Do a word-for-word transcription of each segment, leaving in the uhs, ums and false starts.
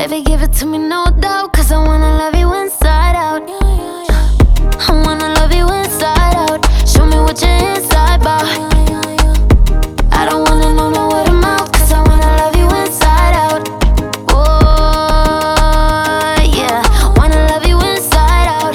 Baby, give it to me, no doubt, cause I wanna love you inside out. I wanna love you inside out. Show me what you're inside about. I don't wanna know no word of mouth, cause I wanna love you inside out. Oh, yeah, wanna love you inside out.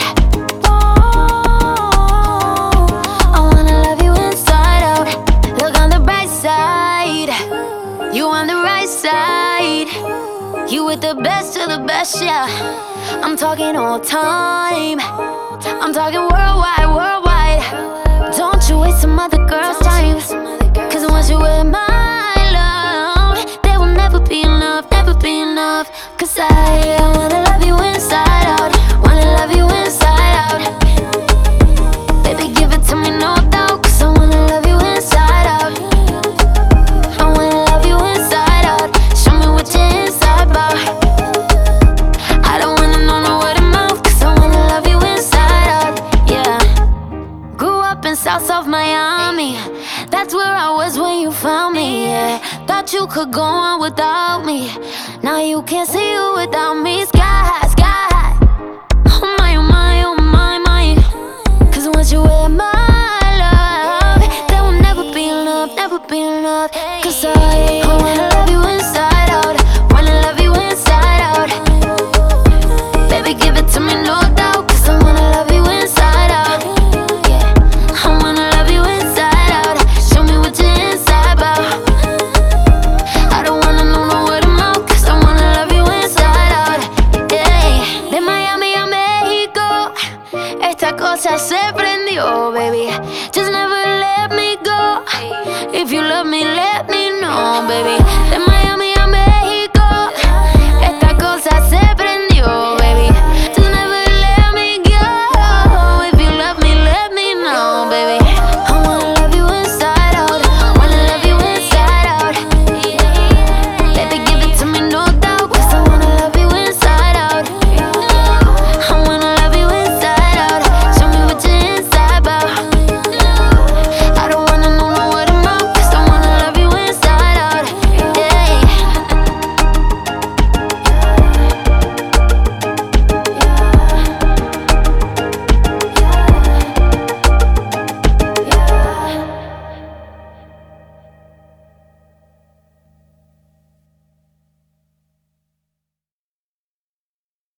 Oh, I wanna love you inside out. Look on the bright side, you on the right side. You with the best of the best, yeah. I'm talking all time, I'm talking worldwide, worldwide. Don't you waste some other girls' time, cause once you with my love, there will never be enough, never be enough. Cause I, I wanna love you inside out, wanna love you inside out. Baby, give it to me, no doubt, cause I wanna love you inside out. I wanna love you inside out. Show me what you're inside about. I don't wanna know no word of mouth, cause I wanna love you inside out, yeah. Grew up in South of Miami, that's where I was when you found me, yeah. Thought you could go on without me, now you can't see you without me. Sky high, sky high. Oh my, oh my, oh my, my. Cause once you with my love, there will never be enough, never be enough. Cause I, I wanna love you inside out, wanna love you inside out. Baby, give it to me, no doubt, cause I wanna love you inside out. Yeah, I wanna love you inside out. Show me what you're inside about. I don't wanna know no word of mouth, cause I wanna love you inside out. Yeah, de Miami a México, esta cosa se prendió, baby. Just